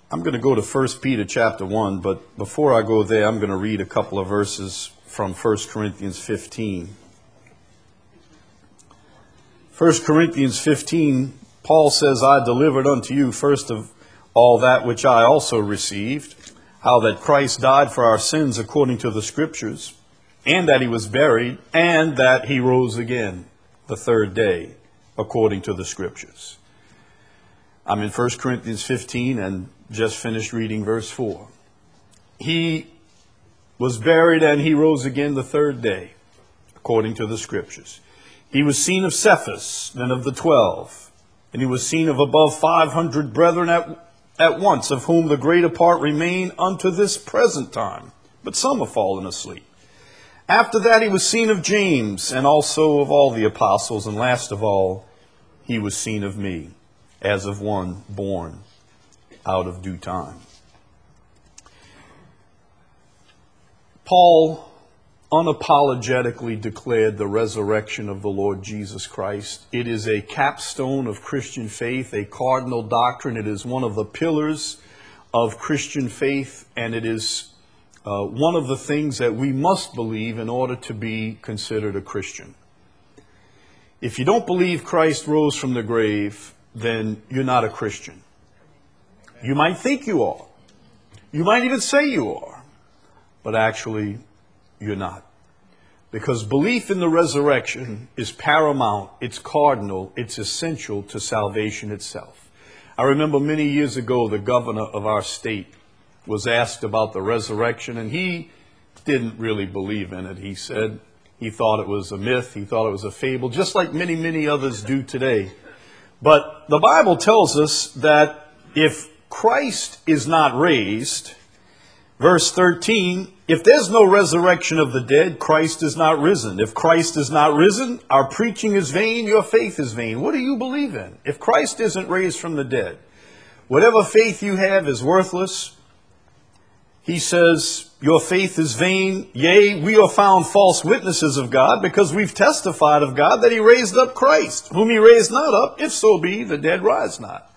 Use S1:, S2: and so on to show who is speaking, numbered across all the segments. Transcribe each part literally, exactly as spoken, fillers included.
S1: I'm going to go to First Peter chapter one, but before I go there, I'm going to read a couple of verses from First Corinthians fifteen. First Corinthians fifteen, Paul says, I delivered unto you first of all that which I also received, how that Christ died for our sins according to the Scriptures, and that he was buried, and that he rose again the third day according to the Scriptures. I'm in First Corinthians fifteen and just finished reading verse four. He was buried and he rose again the third day according to the Scriptures. He was seen of Cephas, then of the twelve, and he was seen of above five hundred brethren at, at once, of whom the greater part remain unto this present time, but some have fallen asleep. After that he was seen of James, and also of all the apostles, and last of all he was seen of me, as of one born out of due time. Paul unapologetically declared the resurrection of the Lord Jesus Christ. It is a capstone of Christian faith, a cardinal doctrine. It is one of the pillars of Christian faith, and it is uh, one of the things that we must believe in order to be considered a Christian. If you don't believe Christ rose from the grave, then you're not a Christian. You might think you are. You might even say you are. But actually, you're not. Because belief in the resurrection is paramount, it's cardinal, it's essential to salvation itself. I remember many years ago, the governor of our state was asked about the resurrection, and he didn't really believe in it. He said he thought it was a myth, he thought it was a fable, just like many, many others do today. But the Bible tells us that if Christ is not raised, verse thirteen, if there's no resurrection of the dead, Christ is not risen. If Christ is not risen, our preaching is vain, your faith is vain. What do you believe in? If Christ isn't raised from the dead, whatever faith you have is worthless. He says, your faith is vain. Yea, we are found false witnesses of God, because we've testified of God that he raised up Christ, whom he raised not up, if so be the dead rise not.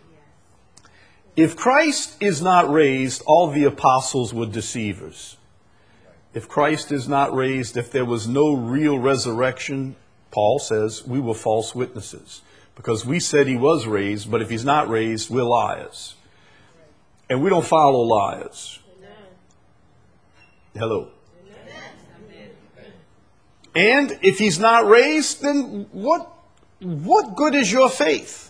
S1: If Christ is not raised, all the apostles were deceivers. If Christ is not raised, if there was no real resurrection, Paul says we were false witnesses, because we said he was raised, but if he's not raised, we're liars. And we don't follow liars. Hello. And if he's not raised, then what, what good is your faith?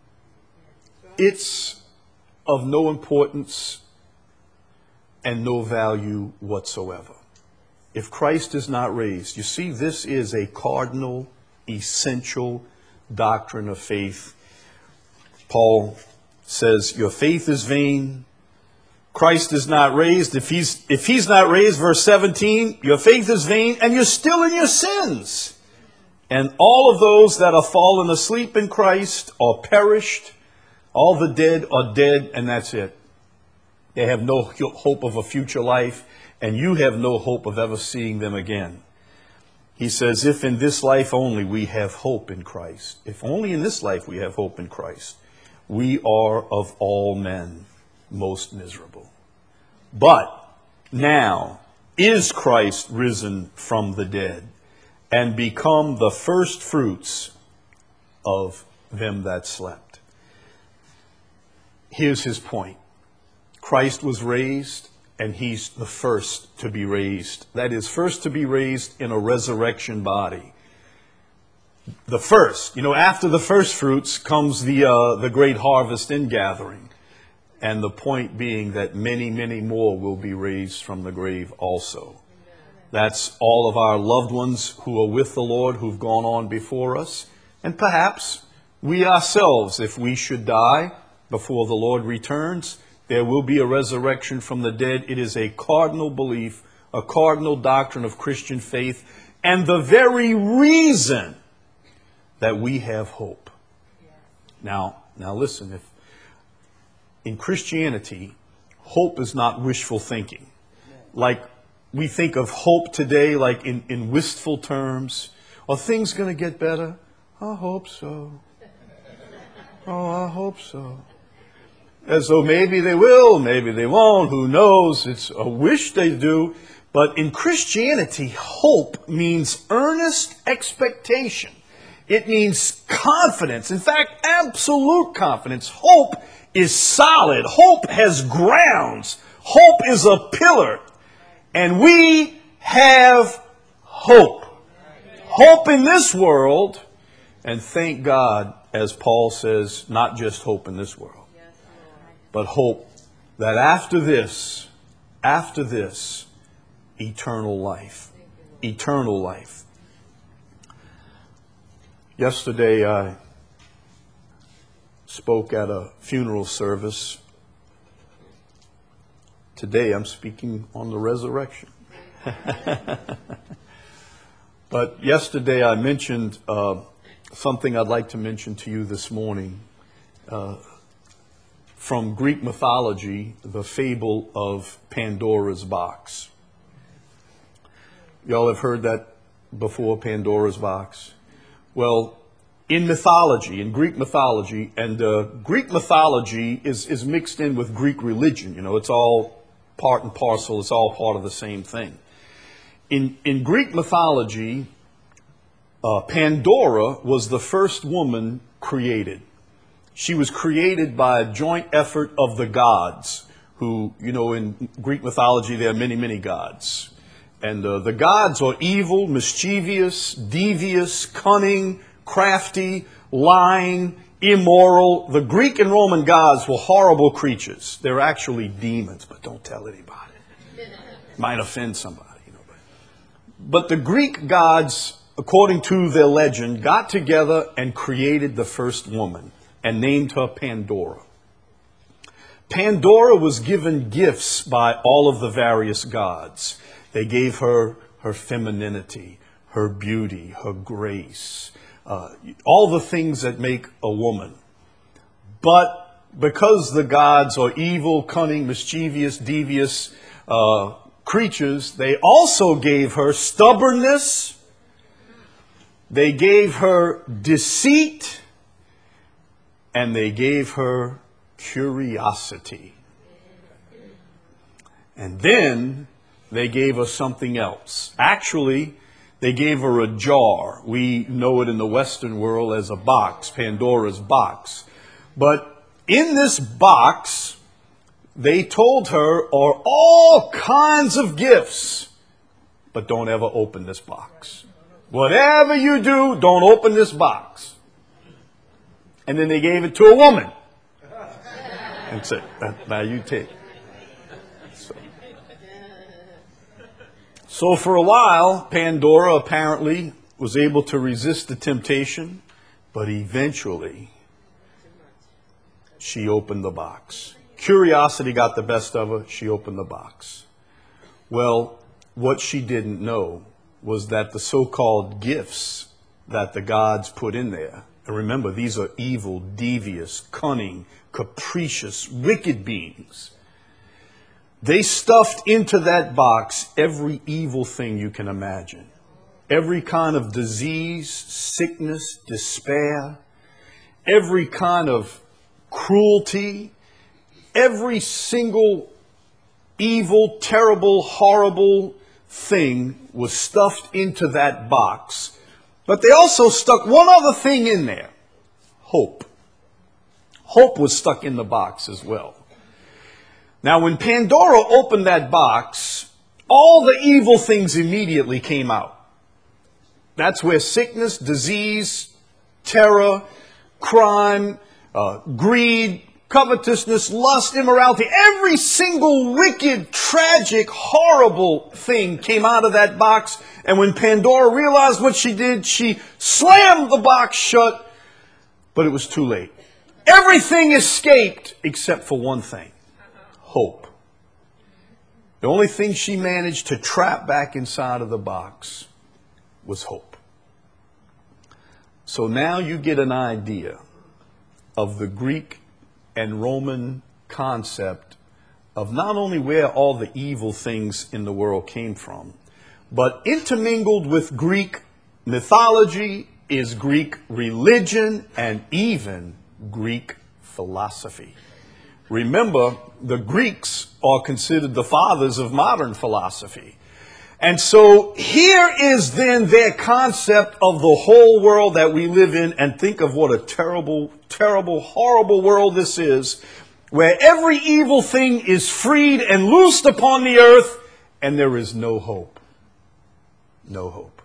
S1: It's of no importance and no value whatsoever. If Christ is not raised, you see, this is a cardinal, essential doctrine of faith. Paul says, your faith is vain. Christ is not raised. If he's, if he's not raised, verse seventeen, your faith is vain and you're still in your sins. And all of those that are fallen asleep in Christ are perished. All the dead are dead, and that's it. They have no hope of a future life, and you have no hope of ever seeing them again. He says, if in this life only we have hope in Christ, if only in this life we have hope in Christ, we are of all men most miserable. But now is Christ risen from the dead and become the first fruits of them that slept. Here's his point. Christ was raised, and he's the first to be raised. That is, first to be raised in a resurrection body. The first, you know, after the first fruits comes the uh, the great harvest ingathering. And the point being that many, many more will be raised from the grave also. That's all of our loved ones who are with the Lord, who've gone on before us. And perhaps we ourselves, if we should die before the Lord returns, there will be a resurrection from the dead. It is a cardinal belief, a cardinal doctrine of Christian faith, and the very reason that we have hope. Now, now listen, if in Christianity, hope is not wishful thinking. Like we think of hope today, like in, in wistful terms. Are things going to get better? I hope so. Oh, I hope so. as though maybe they will, maybe they won't, who knows, it's a wish they do. But in Christianity, hope means earnest expectation. It means confidence. In fact, absolute confidence. Hope is solid. Hope has grounds. Hope is a pillar. And we have hope. Hope in this world. And thank God, as Paul says, not just hope in this world, but hope that after this, after this, eternal life. Eternal life. Yesterday I spoke at a funeral service. Today I'm speaking on the resurrection. But yesterday I mentioned uh, something I'd like to mention to you this morning. Uh, from Greek mythology, the fable of Pandora's box. Y'all have heard that before, Pandora's box? Well, in mythology, in Greek mythology, and uh, Greek mythology is, is mixed in with Greek religion. You know, it's all part and parcel. It's all part of the same thing. In, in Greek mythology, uh, Pandora was the first woman created. She was created by a joint effort of the gods, who, you know, in Greek mythology, there are many, many gods. And uh, the gods are evil, mischievous, devious, cunning, crafty, lying, immoral. The Greek and Roman gods were horrible creatures. They're actually demons, but don't tell anybody. Might offend somebody, you know. But the Greek gods, according to their legend, got together and created the first woman and named her Pandora. Pandora was given gifts by all of the various gods. They gave her her femininity, her beauty, her grace, uh, all the things that make a woman. But because the gods are evil, cunning, mischievous, devious uh, creatures, they also gave her stubbornness. They gave her deceit. And they gave her curiosity. And then they gave her something else. Actually, they gave her a jar. We know it in the Western world as a box, Pandora's box. But in this box, they told her are all kinds of gifts. But don't ever open this box. Whatever you do, don't open this box. And then they gave it to a woman. And said, now you take it. So. so for a while, Pandora apparently was able to resist the temptation, but eventually she opened the box. Curiosity got the best of her. She opened the box. Well, what she didn't know was that the so-called gifts that the gods put in there, and remember, these are evil, devious, cunning, capricious, wicked beings. They stuffed into that box every evil thing you can imagine. Every kind of disease, sickness, despair, every kind of cruelty, every single evil, terrible, horrible thing was stuffed into that box. But they also stuck one other thing in there. Hope. Hope was stuck in the box as well. Now, when Pandora opened that box, all the evil things immediately came out. That's where sickness, disease, terror, crime, uh, greed, covetousness, lust, immorality, every single wicked, tragic, horrible thing came out of that box. And when Pandora realized what she did, she slammed the box shut, but it was too late. Everything escaped except for one thing: hope. The only thing she managed to trap back inside of the box was hope. So now you get an idea of the Greek and Roman concept of not only where all the evil things in the world came from, but intermingled with Greek mythology is Greek religion and even Greek philosophy. Remember, the Greeks are considered the fathers of modern philosophy. And so here is then their concept of the whole world that we live in, and think of what a terrible, terrible, horrible world this is, where every evil thing is freed and loosed upon the earth, and there is no hope. No hope.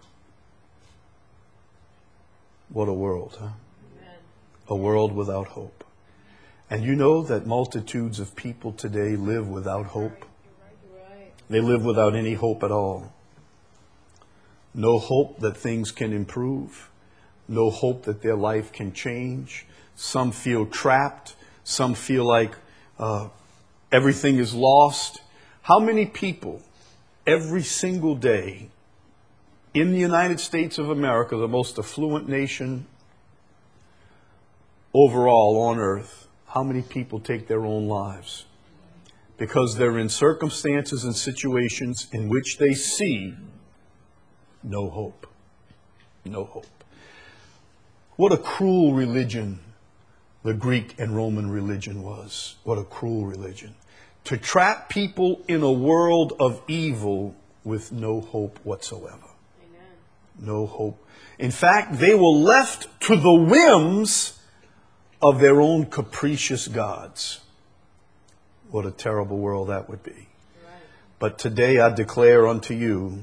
S1: What a world, huh? Amen. A world without hope. And you know that multitudes of people today live without hope. They live without any hope at all. No hope that things can improve. No hope that their life can change. Some feel trapped. Some feel like uh, everything is lost. How many people every single day in the United States of America, the most affluent nation overall on earth, how many people take their own lives? Because they're in circumstances and situations in which they see no hope. No hope. What a cruel religion the Greek and Roman religion was. What a cruel religion. To trap people in a world of evil with no hope whatsoever. Amen. No hope. In fact, they were left to the whims of their own capricious gods. What a terrible world that would be. But today I declare unto you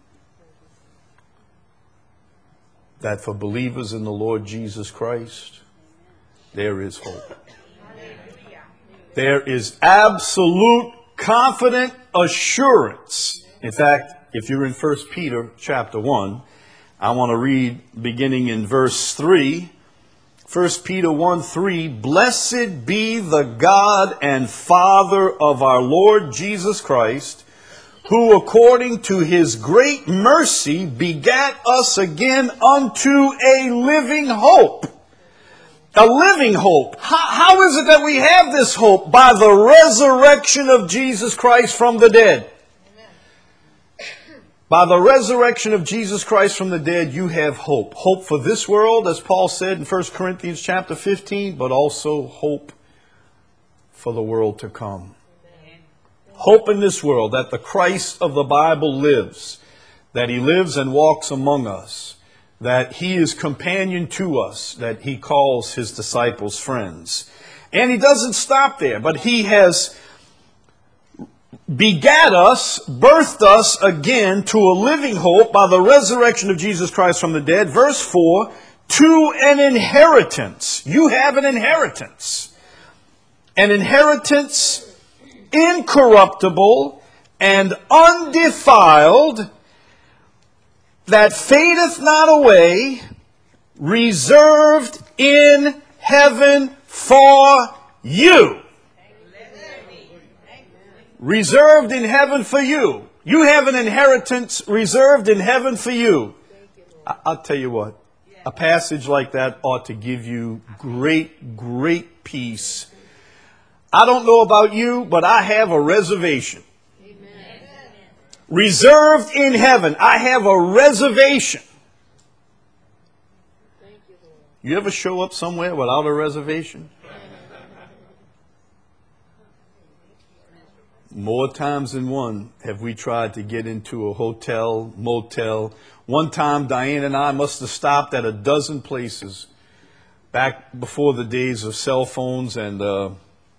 S1: that for believers in the Lord Jesus Christ, there is hope. There is absolute, confident assurance. In fact, if you're in First Peter chapter one, I want to read beginning in verse three. First Peter one three, blessed be the God and Father of our Lord Jesus Christ, who according to his great mercy begat us again unto a living hope. A living hope. How, how is it that we have this hope? By the resurrection of Jesus Christ from the dead. By the resurrection of Jesus Christ from the dead, you have hope. Hope for this world, as Paul said in First Corinthians chapter fifteen, but also hope for the world to come. Hope in this world that the Christ of the Bible lives, that he lives and walks among us, that he is companion to us, that he calls his disciples friends. And he doesn't stop there, but he has begat us, birthed us again to a living hope by the resurrection of Jesus Christ from the dead. Verse four, to an inheritance. You have an inheritance. An inheritance incorruptible and undefiled, that fadeth not away, reserved in heaven for you. Reserved in heaven for you. You have an inheritance reserved in heaven for you. I'll tell you what, a passage like that ought to give you great, great peace. I don't know about you, but I have a reservation. Amen. Reserved in heaven. I have a reservation. Thank you, Lord. You ever show up somewhere without a reservation? More times than one have we tried to get into a hotel, motel. One time, Diane and I must have stopped at a dozen places back before the days of cell phones and uh,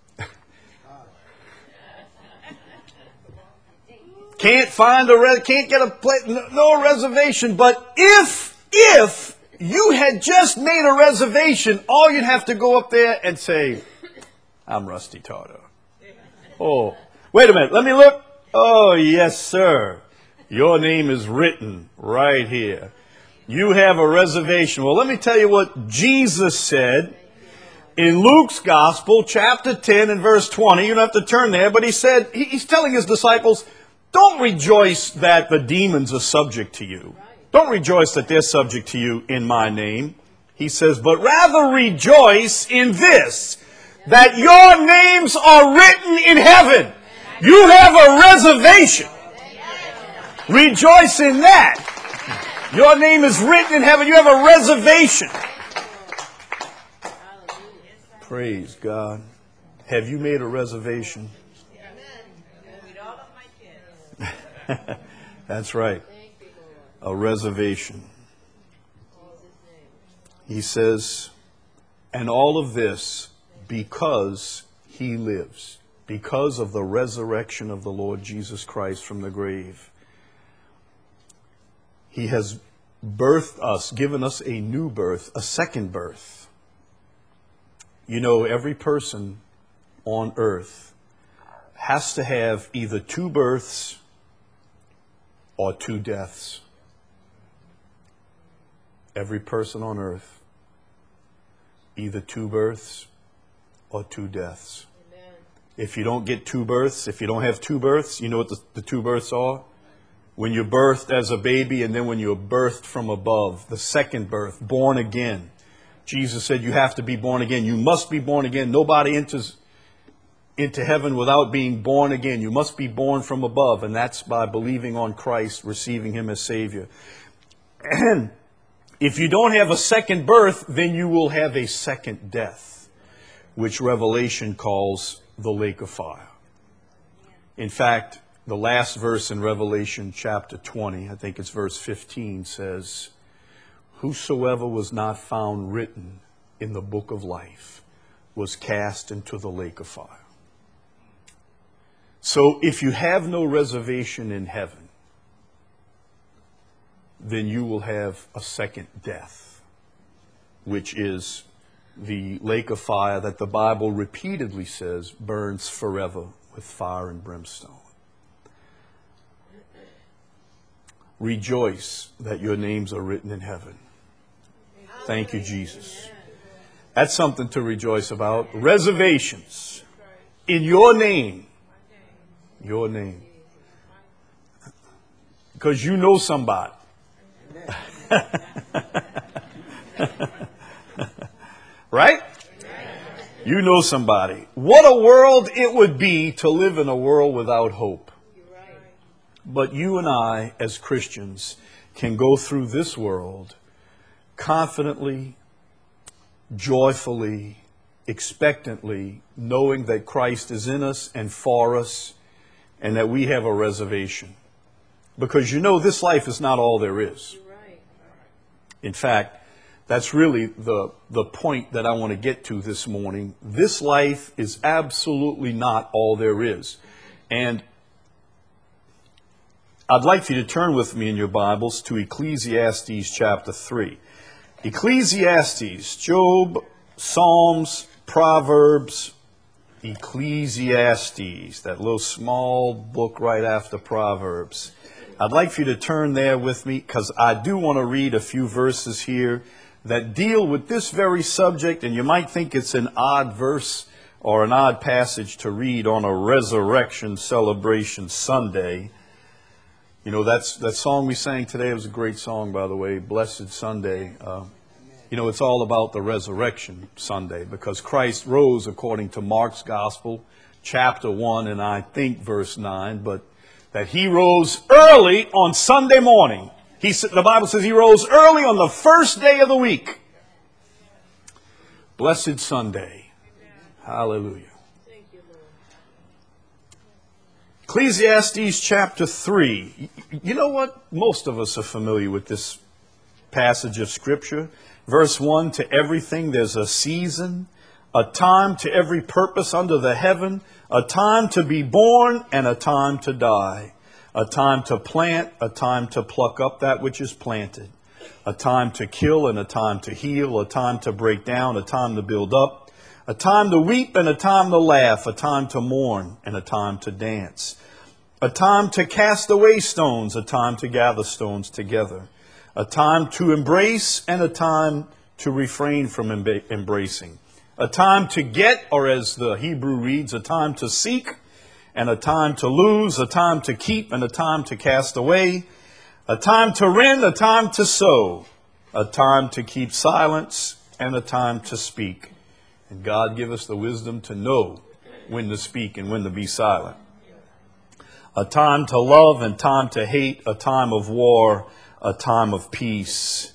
S1: can't find a re- can't get a place, no, no reservation. But if if you had just made a reservation, all you'd have to go up there and say, "I'm Rusty Tartar." Oh. Wait a minute, let me look. Oh, yes, sir. Your name is written right here. You have a reservation. Well, let me tell you what Jesus said in Luke's Gospel, chapter ten and verse twenty. You don't have to turn there, but he said, he's telling his disciples, don't rejoice that the demons are subject to you. Don't rejoice that they're subject to you in my name. He says, but rather rejoice in this, that your names are written in heaven. You have a reservation. Rejoice in that. Your name is written in heaven. You have a reservation. Praise God. Have you made a reservation? That's right. A reservation. He says, and all of this because he lives, because of the resurrection of the Lord Jesus Christ from the grave. He has birthed us, given us a new birth, a second birth. You know, every person on earth has to have either two births or two deaths. Every person on earth, either two births or two deaths. Amen. If you don't get two births, if you don't have two births, you know what the, the two births are? When you're birthed as a baby and then when you're birthed from above, the second birth, born again. Jesus said you have to be born again. You must be born again. Nobody enters into heaven without being born again. You must be born from above, and that's by believing on Christ, receiving him as Savior. And if you don't have a second birth, then you will have a second death, which Revelation calls the lake of fire. In fact, the last verse in Revelation chapter twenty, I think it's verse fifteen, says, whosoever was not found written in the book of life was cast into the lake of fire. So if you have no reservation in heaven, then you will have a second death, which is the lake of fire that the Bible repeatedly says burns forever with fire and brimstone. Rejoice that your names are written in heaven. Thank you, Jesus. That's something to rejoice about. Reservations in your name. Your name. Because you know somebody. Right? You know somebody. What a world it would be to live in a world without hope. But you and I, as Christians, can go through this world confidently, joyfully, expectantly, knowing that Christ is in us and for us, and that we have a reservation. Because you know this life is not all there is. In fact, that's really the, the point that I want to get to this morning. This life is absolutely not all there is. And I'd like for you to turn with me in your Bibles to Ecclesiastes chapter three. Ecclesiastes, Job, Psalms, Proverbs, Ecclesiastes, that little small book right after Proverbs. I'd like for you to turn there with me because I do want to read a few verses here that deal with this very subject, and you might think it's an odd verse or an odd passage to read on a resurrection celebration Sunday. You know, that's that song we sang today was a great song, by the way, Blessed Sunday. Uh, you know, it's all about the resurrection Sunday because Christ rose according to Mark's Gospel, chapter one, and I think verse nine, but that he rose early on Sunday morning. He said, the Bible says he rose early on the first day of the week. Blessed Sunday. Hallelujah. Ecclesiastes chapter three. You know what? Most of us are familiar with this passage of Scripture. Verse one, to everything there's a season, a time to every purpose under the heaven, a time to be born and a time to die, a time to plant, a time to pluck up that which is planted, a time to kill and a time to heal, a time to break down, a time to build up, a time to weep and a time to laugh, a time to mourn and a time to dance, a time to cast away stones, a time to gather stones together, a time to embrace and a time to refrain from emba- embracing, a time to get, or as the Hebrew reads, a time to seek and a time to lose, a time to keep and a time to cast away, a time to rend, a time to sow, a time to keep silence and a time to speak. And God give us the wisdom to know when to speak and when to be silent. A time to love and time to hate, a time of war, a time of peace.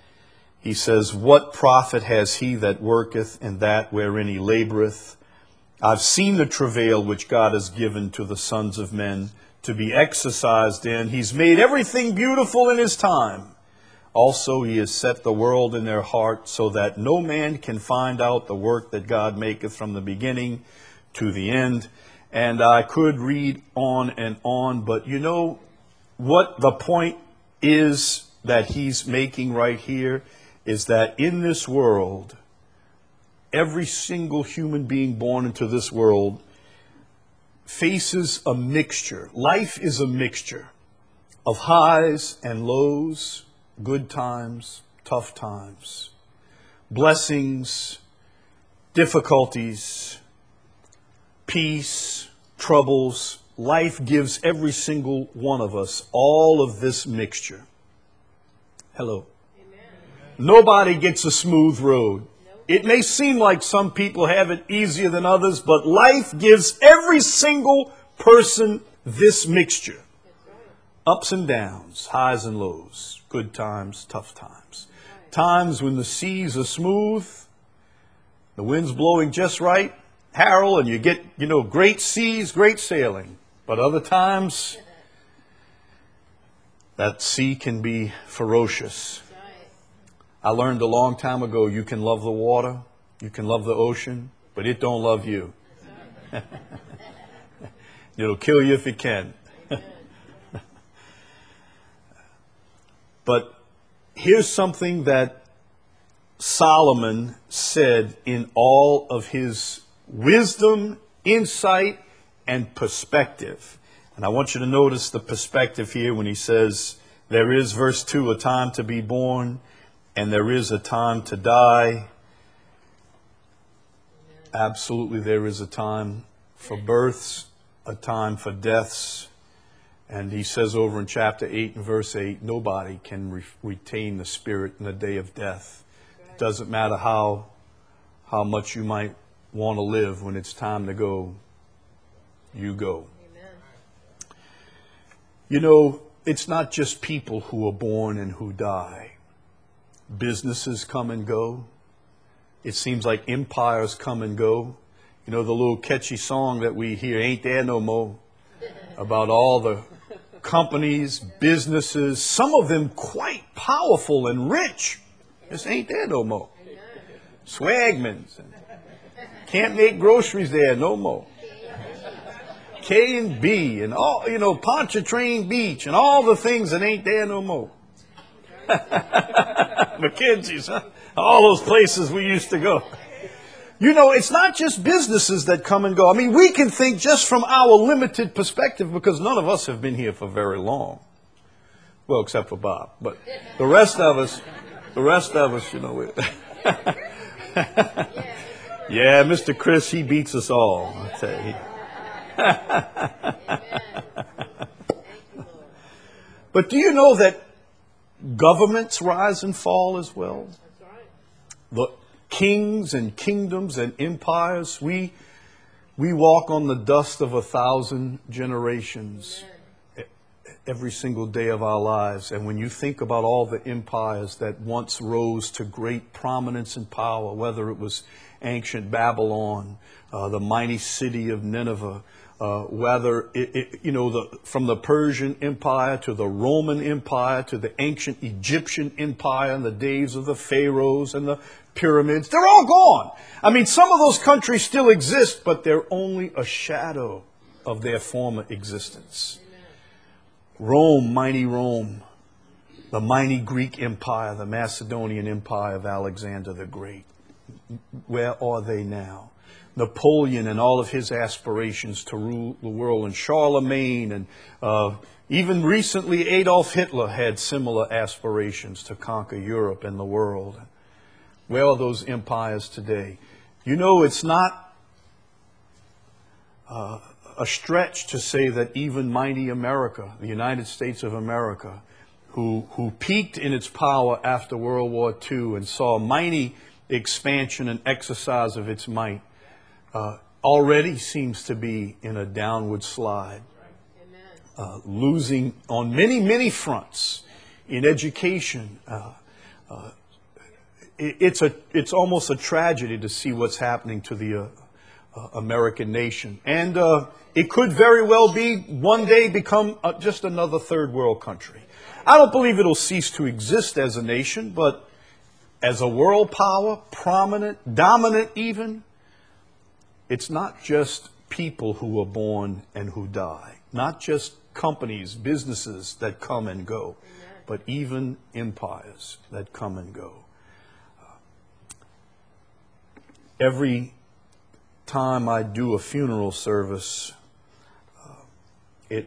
S1: He says, what profit has he that worketh in that wherein he laboreth? I've seen the travail which God has given to the sons of men to be exercised in. He's made everything beautiful in his time. Also, he has set the world in their heart so that no man can find out the work that God maketh from the beginning to the end. And I could read on and on, but you know what the point is that he's making right here is that in this world, every single human being born into this world faces a mixture. Life is a mixture of highs and lows, good times, tough times, blessings, difficulties, peace, troubles. Life gives every single one of us all of this mixture. Hello. Amen. Nobody gets a smooth road. It may seem like some people have it easier than others, but life gives every single person this mixture. Ups and downs, highs and lows, good times, tough times. Times when the seas are smooth, the wind's blowing just right, Harold, and you get, you know, great seas, great sailing. But other times, that sea can be ferocious. I learned a long time ago, you can love the water, you can love the ocean, but it don't love you. It'll kill you if it can. But here's something that Solomon said in all of his wisdom, insight, and perspective. And I want you to notice the perspective here when he says, there is, verse two, a time to be born, and there is a time to die. Absolutely, there is a time for births, a time for deaths. And he says over in chapter eight and verse eight, nobody can re- retain the spirit in the day of death. It doesn't matter how, how much you might want to live. When it's time to go, you go. Amen. You know, it's not just people who are born and who die. Businesses come and go. It seems like empires come and go. You know, the little catchy song that we hear, Ain't There No More, about all the companies, businesses, some of them quite powerful and rich. This ain't there no more. Swagman's. Can't make groceries there no more. K and B and all, you know, Pontchartrain Beach and all the things that ain't there no more. McKenzie's, huh? All those places we used to go. You know, it's not just businesses that come and go. I mean, we can think just from our limited perspective because none of us have been here for very long. Well, except for Bob. But the rest of us, the rest of us, you know. We yeah, Mister Chris, he beats us all. I tell you. But do you know that governments rise and fall as well? The kings and kingdoms and empires, we we walk on the dust of a thousand generations every single day of our lives. And when you think about all the empires that once rose to great prominence and power, whether it was ancient Babylon, uh, the mighty city of Nineveh, Uh, whether, it, it, you know, the, from the Persian Empire to the Roman Empire to the ancient Egyptian Empire in the days of the pharaohs and the pyramids, they're all gone. I mean, some of those countries still exist, but they're only a shadow of their former existence. Amen. Rome, mighty Rome, the mighty Greek Empire, the Macedonian Empire of Alexander the Great. Where are they now? Napoleon and all of his aspirations to rule the world, and Charlemagne, and uh, even recently Adolf Hitler had similar aspirations to conquer Europe and the world. Where are those empires today? You know, it's not uh, a stretch to say that even mighty America, the United States of America, who, who peaked in its power after World War Two and saw a mighty expansion and exercise of its might, Uh, already seems to be in a downward slide, uh, losing on many, many fronts in education. Uh, uh, it, it's a, it's almost a tragedy to see what's happening to the uh, uh, American nation. And uh, it could very well be one day become uh, just another third world country. I don't believe it'll cease to exist as a nation, but as a world power, prominent, dominant even, it's not just people who are born and who die, not just companies, businesses that come and go, but even empires that come and go. Uh, every time I do a funeral service, uh, it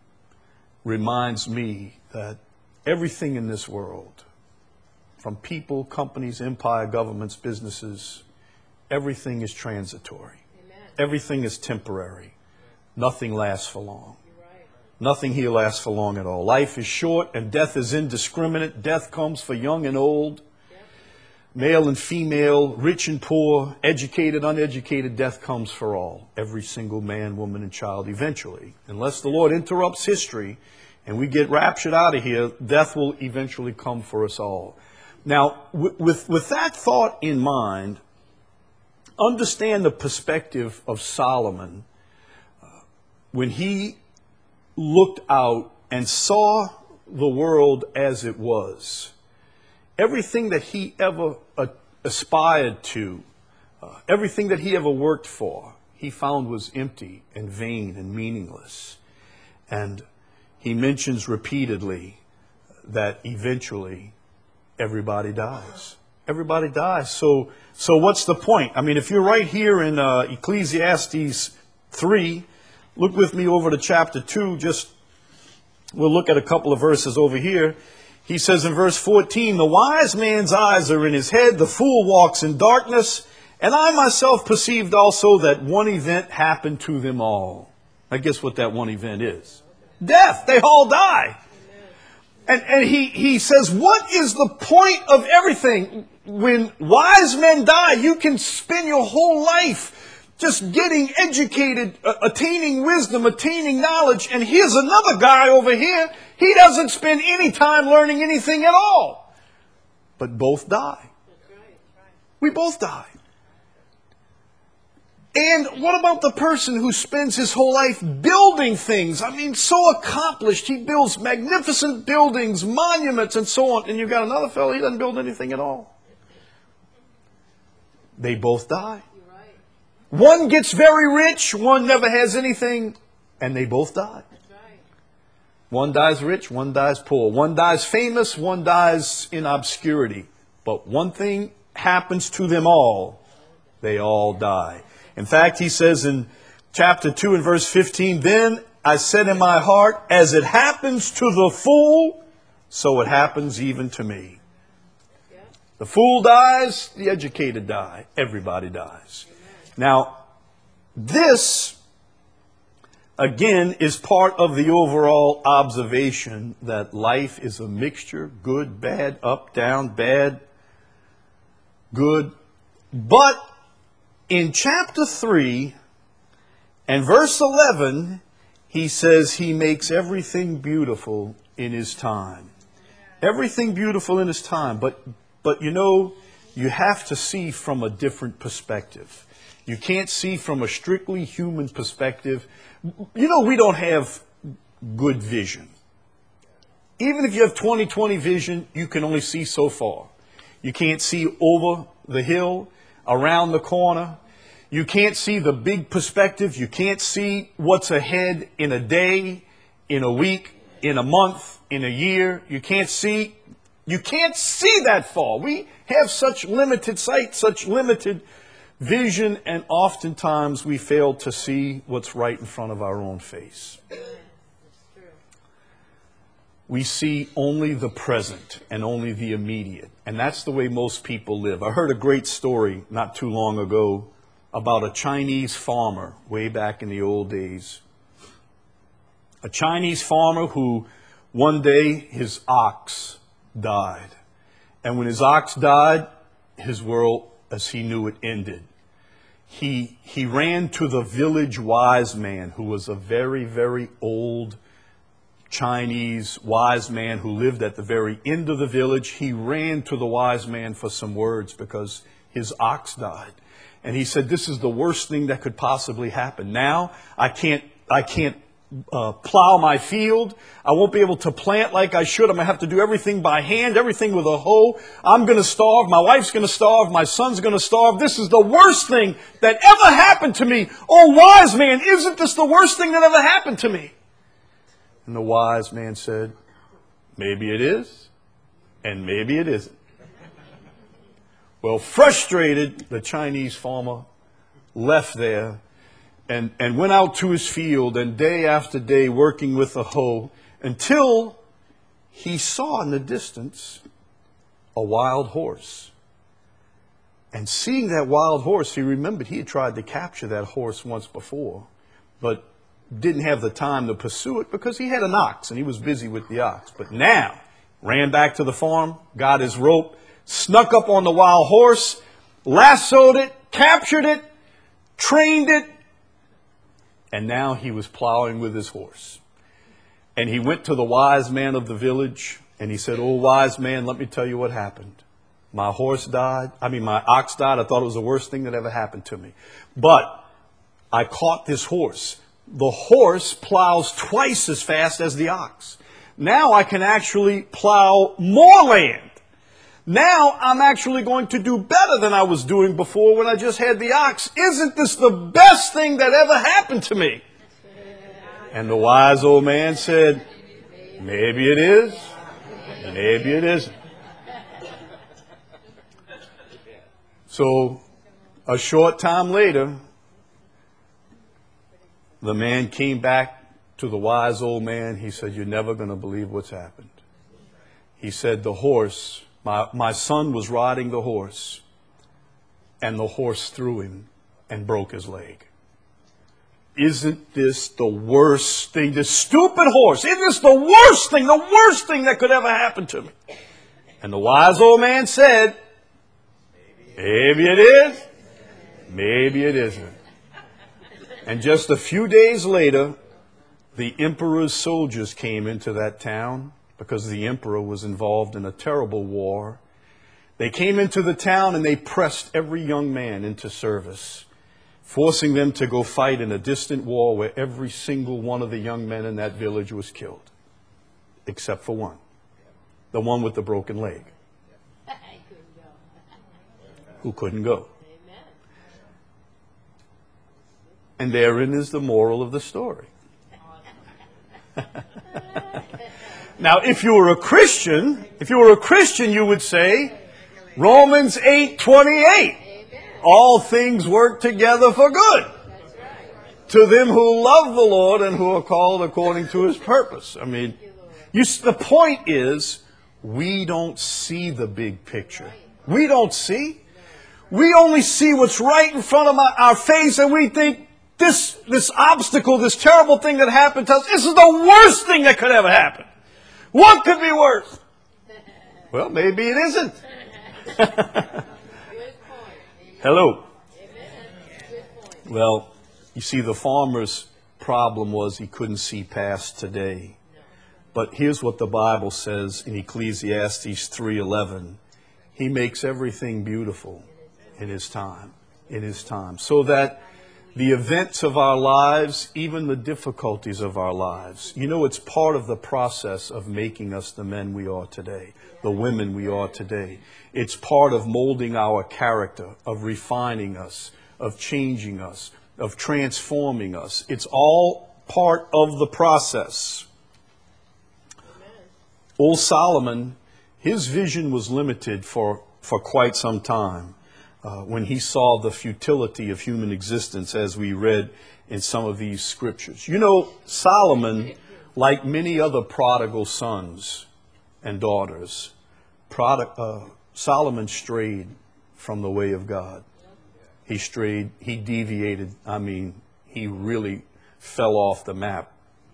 S1: reminds me that everything in this world, from people, companies, empire, governments, businesses, everything is transitory. Amen. Everything is temporary. Nothing lasts for long. Right. Nothing here lasts for long at all. Life is short and death is indiscriminate. Death comes for young and old, yep. Male and female, rich and poor, educated, uneducated. Death comes for all. Every single man, woman, and child eventually. Unless the Lord interrupts history and we get raptured out of here, death will eventually come for us all. Now, with, with that thought in mind, understand the perspective of Solomon uh, when he looked out and saw the world as it was. Everything that he ever uh, aspired to, uh, everything that he ever worked for, he found was empty and vain and meaningless. And he mentions repeatedly that eventually everybody dies. Everybody dies. So, so what's the point? I mean, if you're right here in uh, Ecclesiastes three, look with me over to chapter two. Just, we'll look at a couple of verses over here. He says in verse fourteen, the wise man's eyes are in his head, the fool walks in darkness, and I myself perceived also that one event happened to them all. I guess what that one event is. Death. They all die. And, and he, he says, what is the point of everything? When wise men die, you can spend your whole life just getting educated, uh, attaining wisdom, attaining knowledge. And here's another guy over here. He doesn't spend any time learning anything at all. But both die. We both die. And what about the person who spends his whole life building things? I mean, so accomplished. He builds magnificent buildings, monuments, and so on. And you've got another fellow, he doesn't build anything at all. They both die. One gets very rich, one never has anything, and they both die. One dies rich, one dies poor. One dies famous, one dies in obscurity. But one thing happens to them all. They all die. In fact, he says in chapter two and verse fifteen, then I said in my heart, as it happens to the fool, so it happens even to me. The fool dies, the educated die, everybody dies. Now, this, again, is part of the overall observation that life is a mixture, good, bad, up, down, bad, good. But in chapter three and verse eleven, he says he makes everything beautiful in his time. Everything beautiful in his time. But, but you know, you have to see from a different perspective. You can't see from a strictly human perspective. You know, we don't have good vision. Even if you have twenty twenty vision, you can only see so far. You can't see over the hill, around the corner. You can't see the big perspective. You can't see what's ahead in a day, in a week, in a month, in a year. You can't see, you can't see that far. We have such limited sight, such limited vision, and oftentimes we fail to see what's right in front of our own face. We see only the present and only the immediate. And that's the way most people live. I heard a great story not too long ago about a Chinese farmer way back in the old days. A Chinese farmer who one day his ox died. And when his ox died, his world as he knew it ended. He, he ran to the village wise man, who was a very, very old Chinese wise man who lived at the very end of the village. He ran to the wise man for some words because his ox died. And he said, this is the worst thing that could possibly happen. Now I can't, I can't uh, plow my field. I won't be able to plant like I should. I'm going to have to do everything by hand, everything with a hoe. I'm going to starve. My wife's going to starve. My son's going to starve. This is the worst thing that ever happened to me. Oh, wise man, isn't this the worst thing that ever happened to me? And the wise man said, maybe it is, and maybe it isn't. Well, frustrated, the Chinese farmer left there and, and went out to his field, and day after day working with a hoe until he saw in the distance a wild horse. And seeing that wild horse, he remembered he had tried to capture that horse once before, but didn't have the time to pursue it because he had an ox and he was busy with the ox. But now, ran back to the farm, got his rope, snuck up on the wild horse, lassoed it, captured it, trained it, and now he was plowing with his horse. And he went to the wise man of the village and he said, oh, wise man, let me tell you what happened. My horse died. I mean, my ox died. I thought it was the worst thing that ever happened to me. But I caught this horse. The horse plows twice as fast as the ox. Now I can actually plow more land. Now I'm actually going to do better than I was doing before when I just had the ox. Isn't this the best thing that ever happened to me? And the wise old man said, maybe it is, maybe it isn't. So a short time later, the man came back to the wise old man. He said, you're never going to believe what's happened. He said, the horse, my, my son was riding the horse, and the horse threw him and broke his leg. Isn't this the worst thing? This stupid horse, isn't this the worst thing, the worst thing that could ever happen to me? And the wise old man said, maybe it is, maybe it isn't. And just a few days later, the emperor's soldiers came into that town because the emperor was involved in a terrible war. They came into the town and they pressed every young man into service, forcing them to go fight in a distant war where every single one of the young men in that village was killed, except for one, the one with the broken leg, who couldn't go. And therein is the moral of the story. Now, if you were a Christian, if you were a Christian, you would say, Romans eight twenty-eight, all things work together for good to them who love the Lord and who are called according to his purpose. I mean, you, the point is, we don't see the big picture. We don't see. We only see what's right in front of my, our face, and we think, This, this obstacle, this terrible thing that happened to us, this is the worst thing that could ever happen. What could be worse? Well, maybe it isn't. Hello. Well, you see, the farmer's problem was he couldn't see past today. But here's what the Bible says in Ecclesiastes three eleven. He makes everything beautiful in his time, in his time, so that the events of our lives, even the difficulties of our lives, you know, it's part of the process of making us the men we are today, the women we are today. It's part of molding our character, of refining us, of changing us, of transforming us. It's all part of the process. Amen. Old Solomon, his vision was limited for, for quite some time. Uh, when he saw the futility of human existence, as we read in some of these scriptures. You know, Solomon, like many other prodigal sons and daughters, prod- uh, Solomon strayed from the way of God. He strayed, he deviated, I mean, he really fell off the map.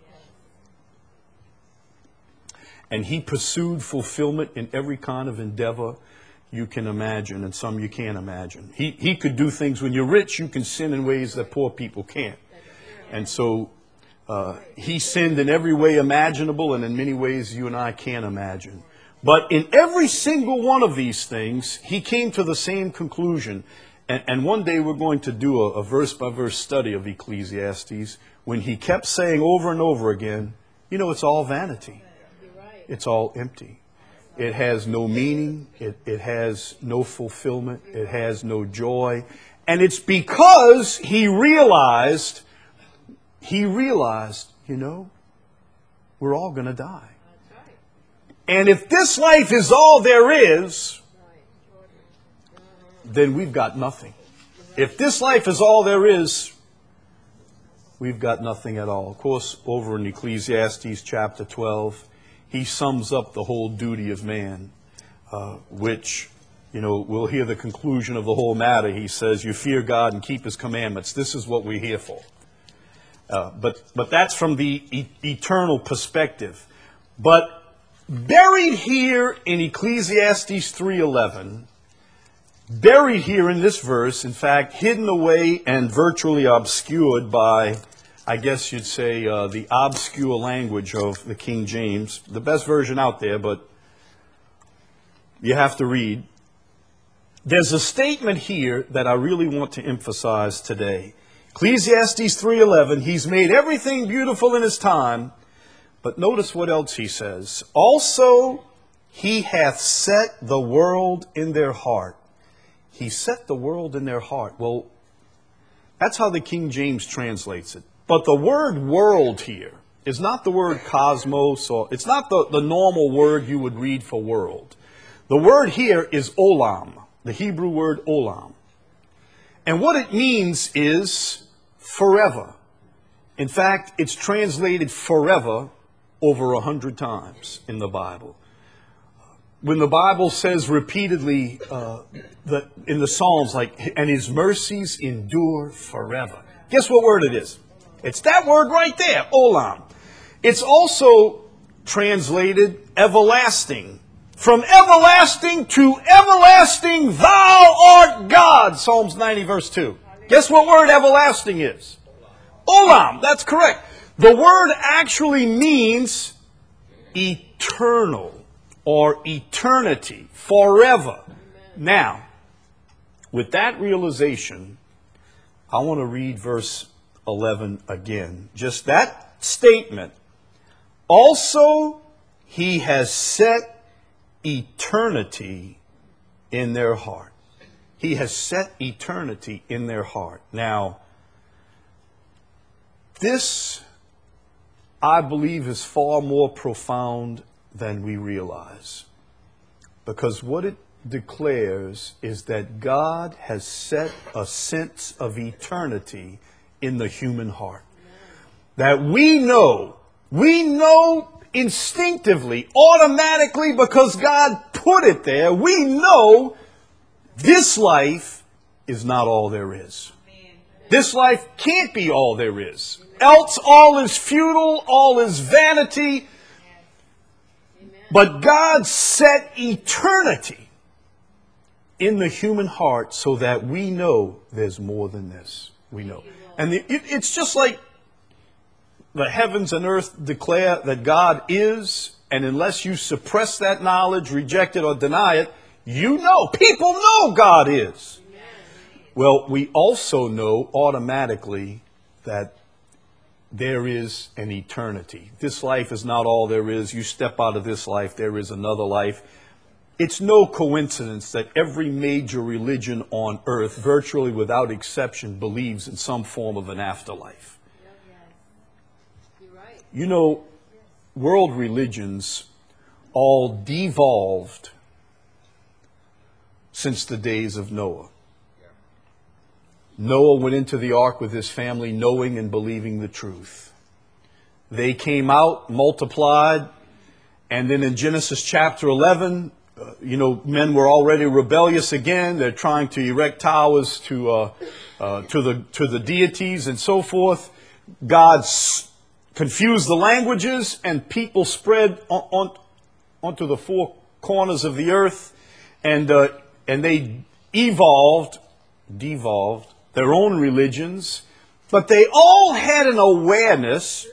S1: And he pursued fulfillment in every kind of endeavor you can imagine, and some you can't imagine. He he could do things. When you're rich, you can sin in ways that poor people can't. And so uh, he sinned in every way imaginable, and in many ways you and I can't imagine. But in every single one of these things, he came to the same conclusion. And, and one day we're going to do a, a verse-by-verse study of Ecclesiastes when he kept saying over and over again, you know, it's all vanity. It's all empty. It has no meaning. It, it has no fulfillment. It has no joy. And it's because he realized, he realized, you know, we're all going to die. And if this life is all there is, then we've got nothing. If this life is all there is, we've got nothing at all. Of course, over in Ecclesiastes chapter twelve, he sums up the whole duty of man, uh, which, you know, we'll hear the conclusion of the whole matter. He says, you fear God and keep his commandments. This is what we're here for. Uh, but, but that's from the e- eternal perspective. But buried here in Ecclesiastes three eleven, buried here in this verse, in fact, hidden away and virtually obscured by, I guess you'd say, uh, the obscure language of the King James, the best version out there, but you have to read. There's a statement here that I really want to emphasize today. Ecclesiastes three eleven, he's made everything beautiful in his time, but notice what else he says. Also, he hath set the world in their heart. He set the world in their heart. Well, that's how the King James translates it. But the word world here is not the word cosmos, or it's not the, the normal word you would read for world. The word here is olam, the Hebrew word olam. And what it means is forever. In fact, it's translated forever over a hundred times in the Bible. When the Bible says repeatedly uh, that in the Psalms, like, and his mercies endure forever. Guess what word it is? It's that word right there, olam. It's also translated everlasting. From everlasting to everlasting, thou art God. Psalms ninety, verse two. Guess what word everlasting is? Olam. That's correct. The word actually means eternal or eternity, forever. Now, with that realization, I want to read verse eleven again. Just that statement. Also, he has set eternity in their heart. He has set eternity in their heart. Now, this, I believe, is far more profound than we realize. Because what it declares is that God has set a sense of eternity in the human heart. That we know, we know instinctively, automatically, because God put it there, we know this life is not all there is. This life can't be all there is. Else all is futile, all is vanity. But God set eternity in the human heart so that we know there's more than this. We know. And the, it, it's just like the heavens and earth declare that God is, and unless you suppress that knowledge, reject it, or deny it, you know, people know God is. Well, we also know automatically that there is an eternity. This life is not all there is. You step out of this life, there is another life. It's no coincidence that every major religion on earth, virtually without exception, believes in some form of an afterlife. You know, world religions all devolved since the days of Noah. Noah went into the ark with his family knowing and believing the truth. They came out, multiplied, and then in Genesis chapter eleven, uh, you know, men were already rebellious again. They're trying to erect towers to uh, uh, to the to the deities and so forth. God s- confused the languages, and people spread on, on, onto the four corners of the earth, and uh, and they evolved, devolved their own religions, but they all had an awareness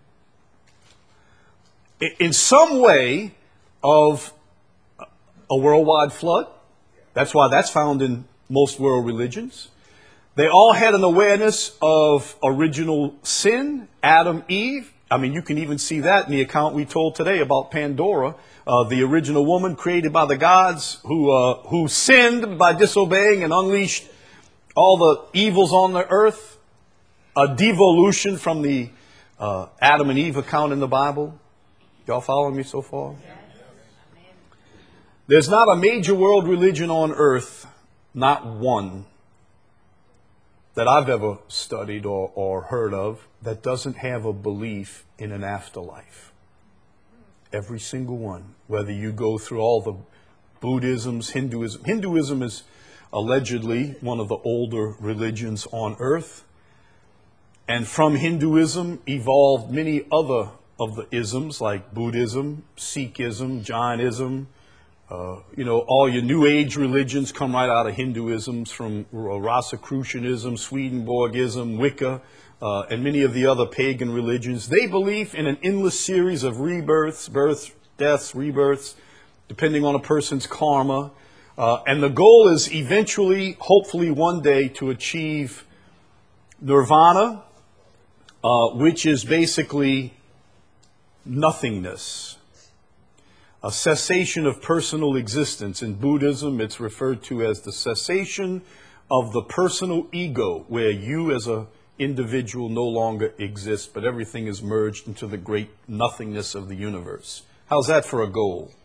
S1: in some way of a worldwide flood. That's why that's found in most world religions. They all had an awareness of original sin, Adam, Eve. I mean, you can even see that in the account we told today about Pandora, uh, the original woman created by the gods who uh, who sinned by disobeying and unleashed all the evils on the earth. A devolution from the uh, Adam and Eve account in the Bible. Y'all following me so far? There's not a major world religion on earth, not one, that I've ever studied or, or heard of that doesn't have a belief in an afterlife. Every single one. Whether you go through all the Buddhisms, Hinduism. Hinduism is allegedly one of the older religions on earth. And from Hinduism evolved many other of the isms like Buddhism, Sikhism, Jainism. Uh, you know, all your New Age religions come right out of Hinduisms, from Rosicrucianism, Swedenborgism, Wicca, uh, and many of the other pagan religions. They believe in an endless series of rebirths, births, deaths, rebirths, depending on a person's karma. Uh, and the goal is eventually, hopefully one day, to achieve nirvana, uh, which is basically nothingness. A cessation of personal existence. In Buddhism, it's referred to as the cessation of the personal ego, where you as an individual no longer exist, but everything is merged into the great nothingness of the universe. How's that for a goal?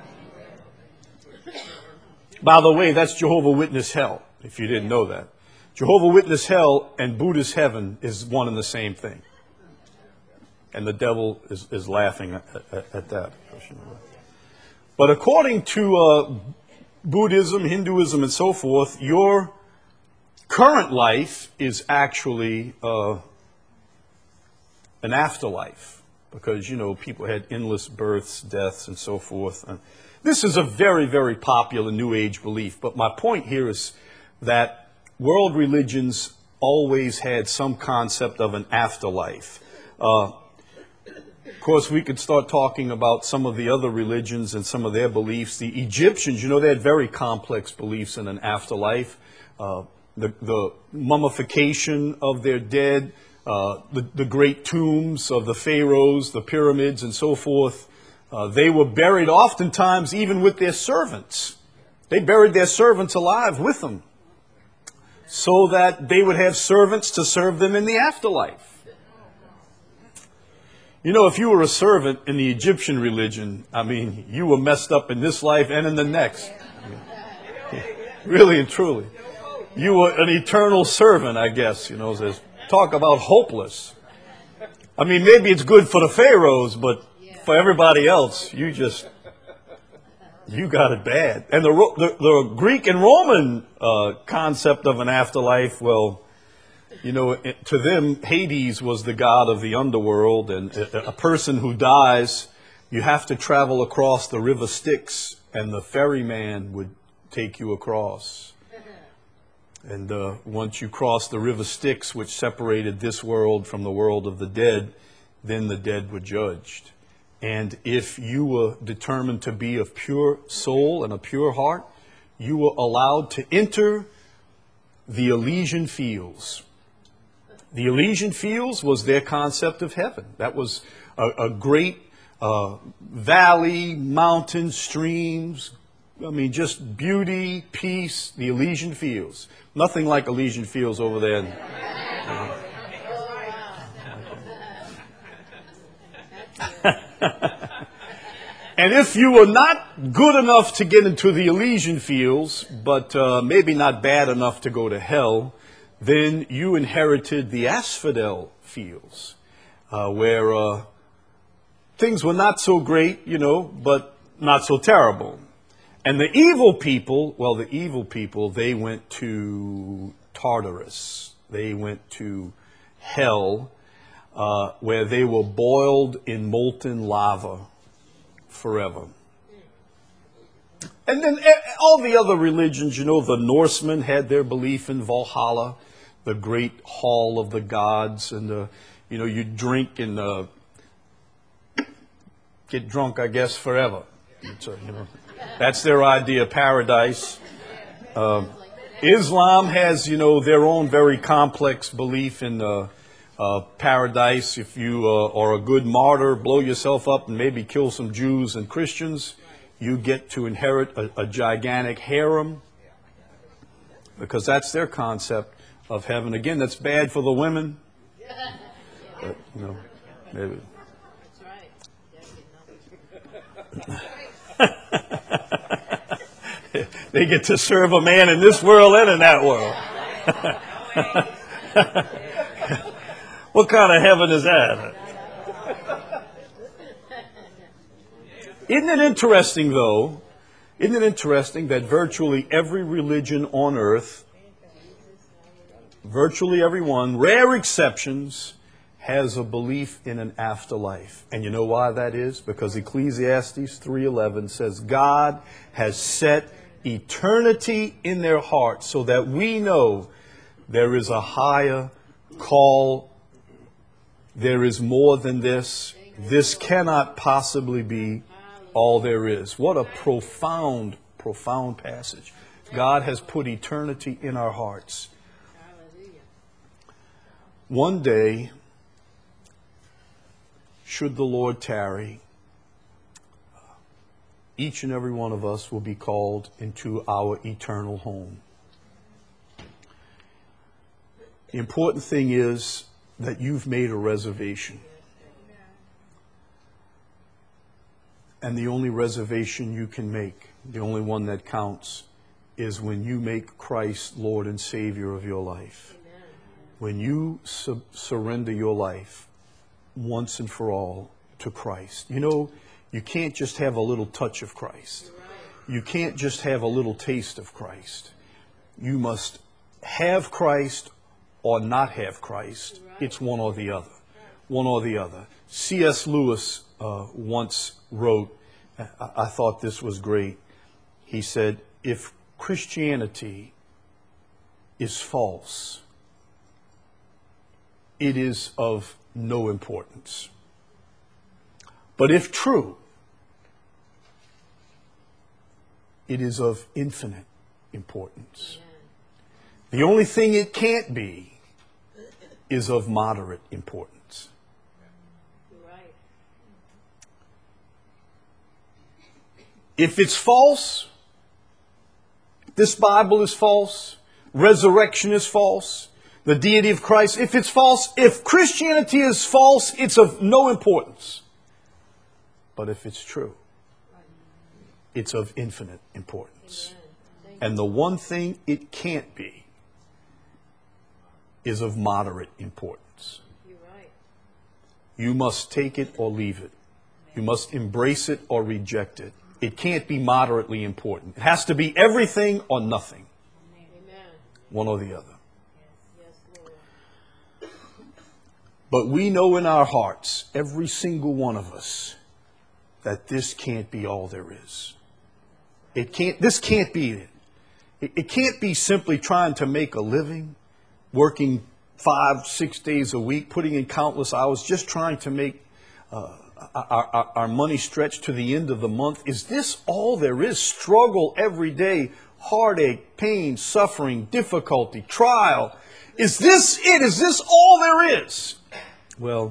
S1: By the way, that's Jehovah Witness hell, if you didn't know that. Jehovah Witness hell and Buddhist heaven is one and the same thing. And the devil is, is laughing at, at, at that. But according to uh, Buddhism, Hinduism, and so forth, your current life is actually uh, an afterlife. Because, you know, people had endless births, deaths, and so forth. And this is a very, very popular New Age belief. But my point here is that world religions always had some concept of an afterlife. Uh, Of course, we could start talking about some of the other religions and some of their beliefs. The Egyptians, you know, they had very complex beliefs in an afterlife. Uh, the, the mummification of their dead, uh, the, the great tombs of the pharaohs, the pyramids, and so forth. Uh, they were buried oftentimes even with their servants. They buried their servants alive with them so that they would have servants to serve them in the afterlife. You know, if you were a servant in the Egyptian religion, I mean, you were messed up in this life and in the next. I mean, really and truly. You were an eternal servant, I guess. You know, there's talk about hopeless. I mean, maybe it's good for the pharaohs, but for everybody else, you just, you got it bad. And the, the, the Greek and Roman uh, concept of an afterlife, well, you know, to them, Hades was the god of the underworld, and a person who dies, you have to travel across the river Styx, and the ferryman would take you across. And uh, once you cross the river Styx, which separated this world from the world of the dead, then the dead were judged. And if you were determined to be of pure soul and a pure heart, you were allowed to enter the Elysian fields. The Elysian fields was their concept of heaven. That was a, a great uh, valley, mountains, streams. I mean, just beauty, peace, the Elysian fields. Nothing like Elysian fields over there. And if you were not good enough to get into the Elysian fields, but uh, maybe not bad enough to go to hell, then you inherited the asphodel fields, uh, where uh, things were not so great, you know, but not so terrible. And the evil people, well, the evil people, they went to Tartarus. They went to hell, uh, where they were boiled in molten lava forever. And then all the other religions, you know, the Norsemen had their belief in Valhalla, the great hall of the gods, and uh, you know, you drink and uh, get drunk, I guess, forever. So, you know, that's their idea of paradise. Um, Islam has, you know, their own very complex belief in uh, uh, paradise. If you uh, are a good martyr, blow yourself up and maybe kill some Jews and Christians, you get to inherit a, a gigantic harem, because that's their concept of heaven. Again, that's bad for the women. But, you know, maybe. They get to serve a man in this world and in that world. What kind of heaven is that? Isn't it interesting, though? Isn't it interesting that virtually every religion on earth, virtually everyone, rare exceptions, has a belief in an afterlife? And you know why that is? Because Ecclesiastes three eleven says God has set eternity in their hearts so that we know there is a higher call. There is more than this. This cannot possibly be all there is. What a profound, profound passage. God has put eternity in our hearts. One day, should the Lord tarry, each and every one of us will be called into our eternal home. The important thing is that you've made a reservation. And the only reservation you can make, the only one that counts, is when you make Christ Lord and Savior of your life. When you su- surrender your life once and for all to Christ. You know, you can't just have a little touch of Christ. You can't just have a little taste of Christ. You must have Christ or not have Christ. It's one or the other. One or the other. C S Lewis uh, once wrote, I, I thought this was great. He said, if Christianity is false, it is of no importance. But if true, it is of infinite importance. The only thing it can't be is of moderate importance.
S2: Right.
S1: If it's false, this Bible is false, resurrection is false, the deity of Christ, if it's false, if Christianity is false, it's of no importance. But if it's true, it's of infinite importance. And the one thing it can't be is of moderate importance.
S2: You're right.
S1: You must take it or leave it. You must embrace it or reject it. It can't be moderately important. It has to be everything or nothing.
S2: Amen.
S1: One or the other.
S2: Yes, Lord.
S1: But we know in our hearts, every single one of us, that this can't be all there is. It can't, this can't be it. It, it can't be simply trying to make a living, working five, six days a week, putting in countless hours, just trying to make uh, our, our, our money stretch to the end of the month. Is this all there is? Struggle every day, heartache, pain, suffering, difficulty, trial. Is this it? Is this all there is? Well,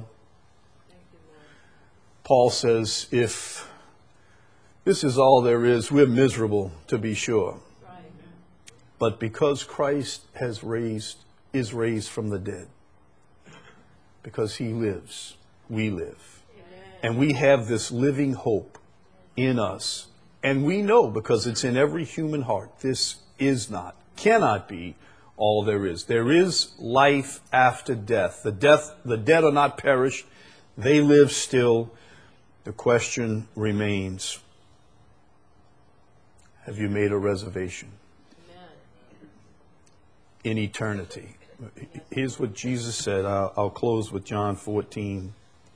S1: Paul says, if this is all there is, we're miserable, to be sure. But because Christ has raised, is raised from the dead, because he lives, we live. And we have this living hope in us. And we know, because it's in every human heart, this is not, cannot be all there is. There is life after death. The death, the dead are not perished. They live still. The question remains, have you made a reservation in eternity? Here's what Jesus said. I'll, I'll close with John fourteen.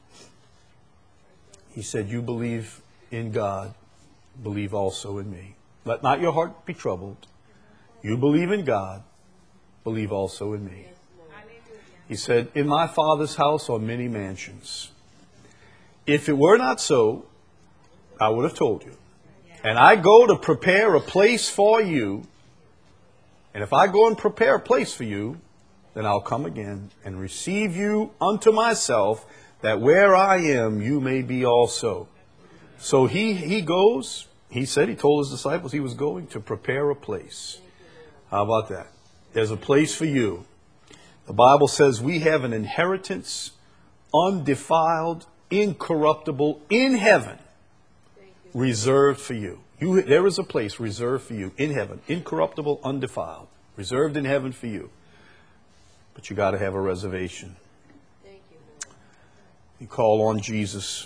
S1: He said, you believe in God, believe also in me. Let not your heart be troubled. You believe in God, believe also in me. He said, in my Father's house are many mansions. If it were not so, I would have told you. And I go to prepare a place for you. And if I go and prepare a place for you, then I'll come again and receive you unto myself, that where I am, you may be also. So he, he goes, he said, he told his disciples he was going to prepare a place. How about that? There's a place for you. The Bible says we have an inheritance, undefiled, incorruptible, in heaven, reserved for you. You, there is a place reserved for you in heaven, incorruptible, undefiled, reserved in heaven for you. But you got to have a reservation.
S2: Thank you, Lord.
S1: You call on Jesus.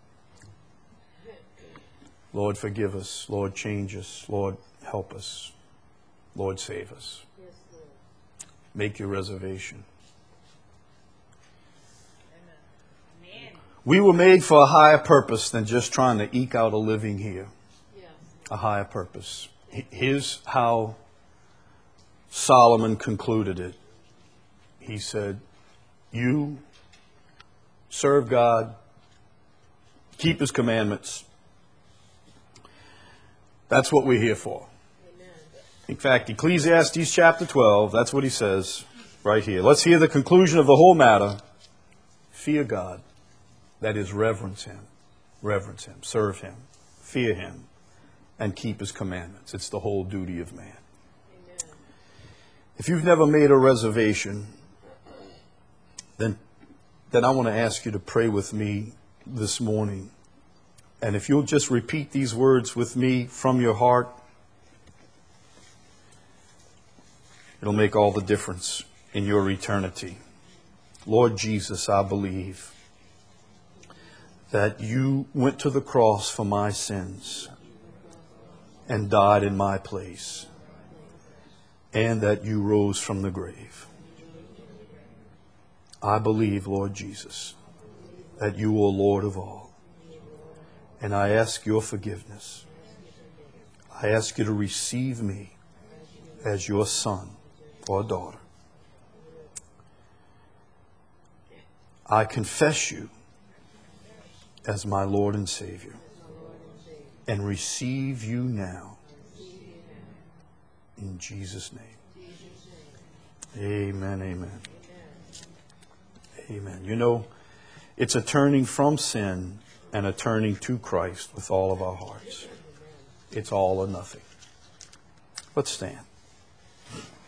S1: Lord, forgive us. Lord, change us. Lord, help us. Lord, save us.
S2: Yes, Lord.
S1: Make your reservation.
S2: Amen.
S1: We were made for a higher purpose than just trying to eke out a living here.
S2: Yes.
S1: A higher purpose. Here's how Solomon concluded it. He said, you serve God, keep His commandments. That's what we're here for.
S2: Amen.
S1: In fact, Ecclesiastes chapter twelve, that's what he says right here. Let's hear the conclusion of the whole matter. Fear God. That is, reverence Him. Reverence Him. Serve Him. Fear Him. And keep His commandments. It's the whole duty of man.
S2: Amen.
S1: If you've never made a reservation, then, then I want to ask you to pray with me this morning. And if you'll just repeat these words with me from your heart, it'll make all the difference in your eternity. Lord Jesus, I believe that you went to the cross for my sins and died in my place, and that you rose from the grave. I believe, Lord Jesus, that you are Lord of all. And I ask your forgiveness. I ask you to receive me as your son or daughter. I confess you as my Lord and Savior and receive you now. In Jesus' name. Amen, amen. Amen. You know, it's a turning from sin and a turning to Christ with all of our hearts. It's all or nothing. Let's stand.